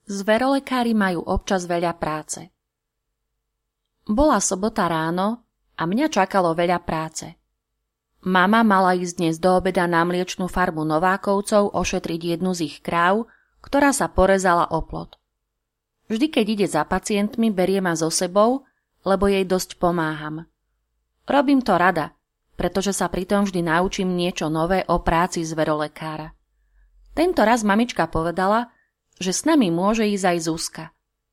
Zverolekári majú občas veľa práce. Bola sobota ráno a mňa čakalo veľa práce. Mama mala ísť dnes do obeda na mliečnú farmu Novákovcov ošetriť jednu z ich kráv, ktorá sa porezala o plot. Vždy, keď ide za pacientmi, berie ma so sebou, lebo jej dosť pomáham. Robím to rada, pretože sa pritom vždy naučím niečo nové o práci zverolekára. Tento raz mamička povedala, že s nami môže ísť aj Zuzka.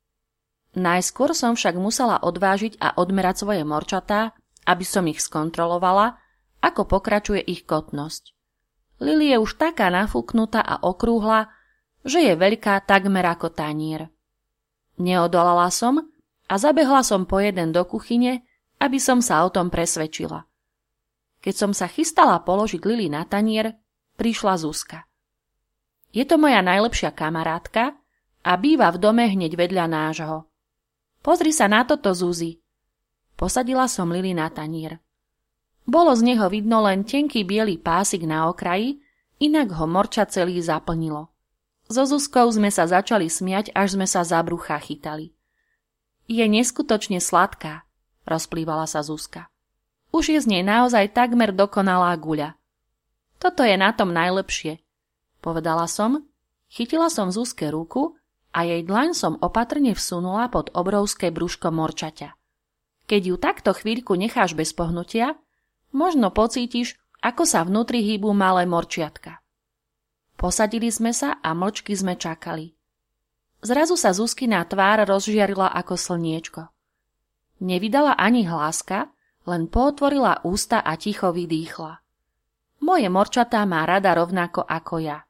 Najskôr som však musela odvážiť a odmerať svoje morčatá, aby som ich skontrolovala, ako pokračuje ich kotnosť. Lili je už taká nafúknutá a okrúhla, že je veľká takmer ako tanier. Neodolala som a zabehla som po jeden do kuchyne, aby som sa o tom presvedčila. Keď som sa chystala položiť Lili na tanier, prišla Zuzka. Je to moja najlepšia kamarátka a býva v dome hneď vedľa nášho. Pozri sa na toto, Zuzi. Posadila som Lili na tanier. Bolo z neho vidno len tenký biely pásik na okraji, inak ho morča celý zaplnilo. So Zuzkou sme sa začali smiať, až sme sa za brucha chytali. Je neskutočne sladká, rozplývala sa Zuzka. Už je z nej naozaj takmer dokonalá guľa. Toto je na tom najlepšie, povedala som, chytila som Zuzke ruku a jej dlaň som opatrne vsunula pod obrovské brúško morčaťa. Keď ju takto chvíľku necháš bez pohnutia, možno pocítiš, ako sa vnútri hýbu malé morčiatka. Posadili sme sa a mlčky sme čakali. Zrazu sa Zuzkina tvár rozžiarila ako slniečko. Nevydala ani hláska, len pootvorila ústa a ticho vydýchla. Moje morčatá má rada rovnako ako ja.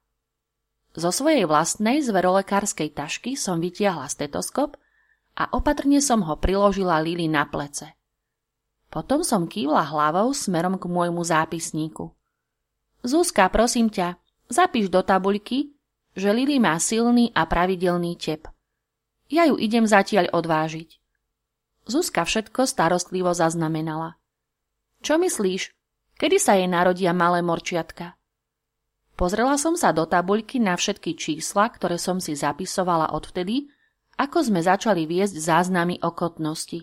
Zo svojej vlastnej zverolekárskej tašky som vytiahla stetoskop a opatrne som ho priložila Lili na plece. Potom som kývla hlavou smerom k môjmu zápisníku. Zuzka, prosím ťa, zapíš do tabuľky, že Lili má silný a pravidelný tep. Ja ju idem zatiaľ odvážiť. Zuzka všetko starostlivo zaznamenala. Čo myslíš, kedy sa jej narodia malé morčiatka? Pozrela som sa do tabuľky na všetky čísla, ktoré som si zapisovala odvtedy, ako sme začali viesť záznamy o kotnosti.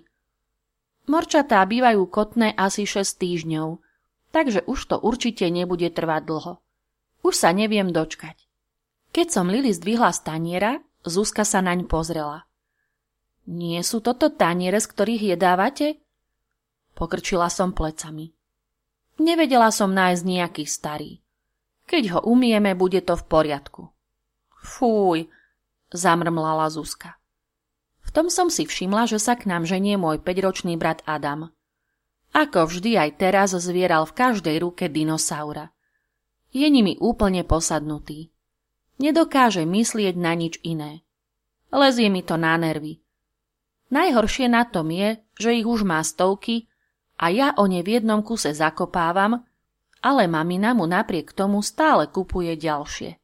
Morčatá bývajú kotné asi 6 týždňov, takže už to určite nebude trvať dlho. Už sa neviem dočkať. Keď som Lili zdvihla z taniera, Zuzka sa naň pozrela. Nie sú toto taniere, z ktorých jedávate? Pokrčila som plecami. Nevedela som nájsť nejaký starý. Keď ho umieme, bude to v poriadku. Fúj, zamrmlala Zuzka. V tom som si všimla, že sa k nám ženie môj 5-ročný brat Adam. Ako vždy aj teraz zvieral v každej ruke dinosaura. Je nimi úplne posadnutý. Nedokáže myslieť na nič iné. Lezie mi to na nervy. Najhoršie na tom je, že ich už má stovky a ja o ne v jednom kuse zakopávam, ale mamina mu napriek tomu stále kupuje ďalšie.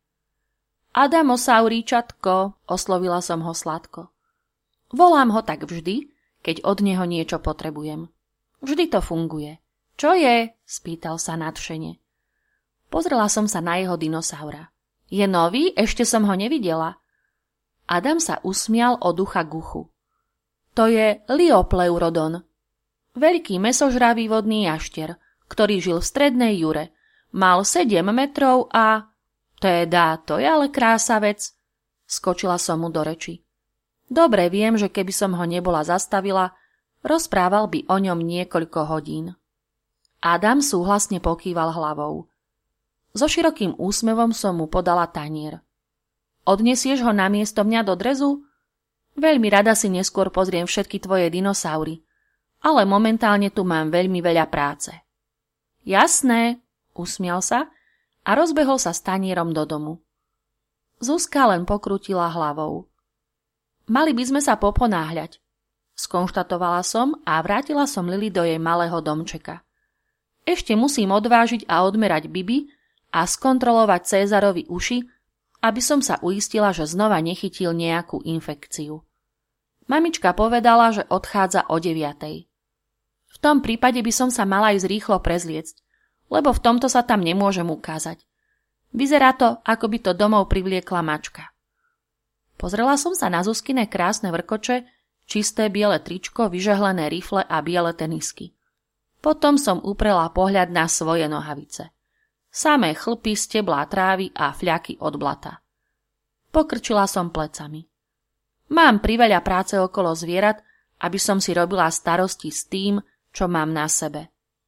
Adamosauríčatko, oslovila som ho sladko. Volám ho tak vždy, keď od neho niečo potrebujem. Vždy to funguje. Čo je? Spýtal sa nadšene. Pozrela som sa na jeho dinosaura. Je nový? Ešte som ho nevidela. Adam sa usmial od ucha k uchu. To je Liopleurodon. Veľký mäsožravý vodný jaštier, ktorý žil v strednej Jure. Mal 7 metrov a... Teda, to je ale krásavec. Skočila som mu do reči. Dobre viem, že keby som ho nebola zastavila, rozprával by o ňom niekoľko hodín. Adam súhlasne pokýval hlavou. So širokým úsmevom som mu podala tanier. Odnesieš ho namiesto mňa do drezu? Veľmi rada si neskôr pozriem všetky tvoje dinosaury, ale momentálne tu mám veľmi veľa práce. Jasné, usmial sa a rozbehol sa s tanierom do domu. Zuzka len pokrútila hlavou. Mali by sme sa poponáhľať, skonštatovala som a vrátila som Lili do jej malého domčeka. Ešte musím odvážiť a odmerať Bibi a skontrolovať Cézarovi uši, aby som sa uistila, že znova nechytil nejakú infekciu. Mamička povedala, že odchádza o 9:00. V tom prípade by som sa mala ísť rýchlo prezliecť, lebo v tomto sa tam nemôžem ukázať. Vyzerá to, ako by to domov privliekla mačka. Pozrela som sa na Zuzkine krásne vrkoče, čisté biele tričko, vyžehlené rifle a biele tenisky. Potom som uprela pohľad na svoje nohavice. Samé chlpy, steblá trávy a fľaky od blata. Pokrčila som plecami. Mám priveľa práce okolo zvierat, aby som si robila starosti s tým, čo mám na sebe.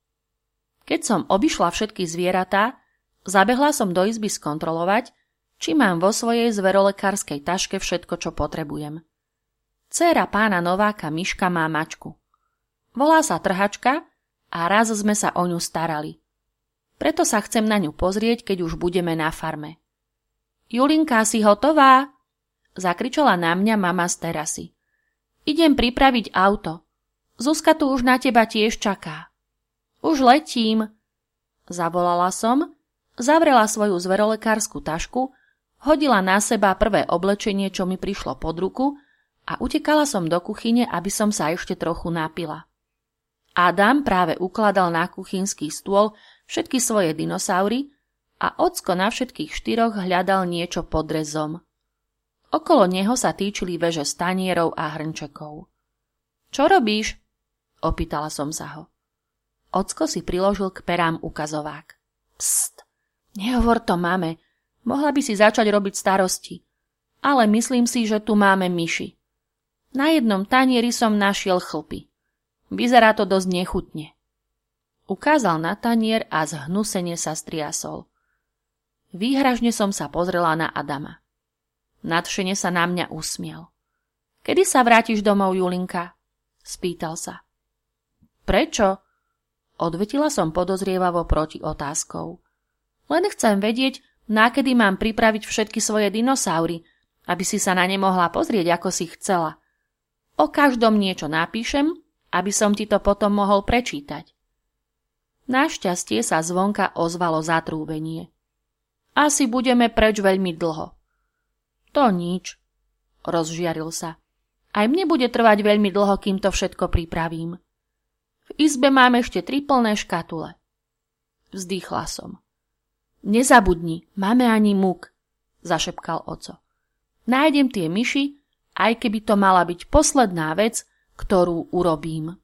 Keď som obišla všetky zvieratá, zabehla som do izby skontrolovať, či mám vo svojej zverolekárskej taške všetko, čo potrebujem. Dcéra pána Nováka Miška má mačku. Volá sa Trhačka a raz sme sa o ňu starali. Preto sa chcem na ňu pozrieť, keď už budeme na farme. Julinka, si hotová? Zakričala na mňa mama z terasy. Idem pripraviť auto. Zuzka tu už na teba tiež čaká. Už letím. Zavolala som, zavrela svoju zverolekárskú tašku, hodila na seba prvé oblečenie, čo mi prišlo pod ruku a utekala som do kuchyne, aby som sa ešte trochu napila. Adam práve ukladal na kuchynský stôl všetky svoje dinosaury a ocko na všetkých štyroch hľadal niečo pod rezom. Okolo neho sa týčili veže stanierov a hrnčekov. Čo robíš? Opýtala som sa ho. Ocko si priložil k perám ukazovák. Pst, nehovor to mame. Mohla by si začať robiť starosti. Ale myslím si, že tu máme myši. Na jednom tanieri som našiel chlpy. Vyzerá to dosť nechutne. Ukázal na tanier a zhnusene sa striasol. Výhražne som sa pozrela na Adama. Nadšene sa na mňa usmiel. Kedy sa vrátiš domov, Julinka? Spýtal sa. Prečo? Odvetila som podozrievavo proti otázkou. Len chcem vedieť, nakedy mám pripraviť všetky svoje dinosaury, aby si sa na ne mohla pozrieť, ako si chcela. O každom niečo napíšem, aby som ti to potom mohol prečítať. Našťastie sa zvonka ozvalo zatrúbenie. Asi budeme preč veľmi dlho. To nič, rozžiaril sa. Aj mne bude trvať veľmi dlho, kým to všetko pripravím. V izbe mám ešte 3 plné škatule. Vzdýchla som. Nezabudni, máme ani múk, zašepkal oco. Nájdem tie myši, aj keby to mala byť posledná vec, ktorú urobím.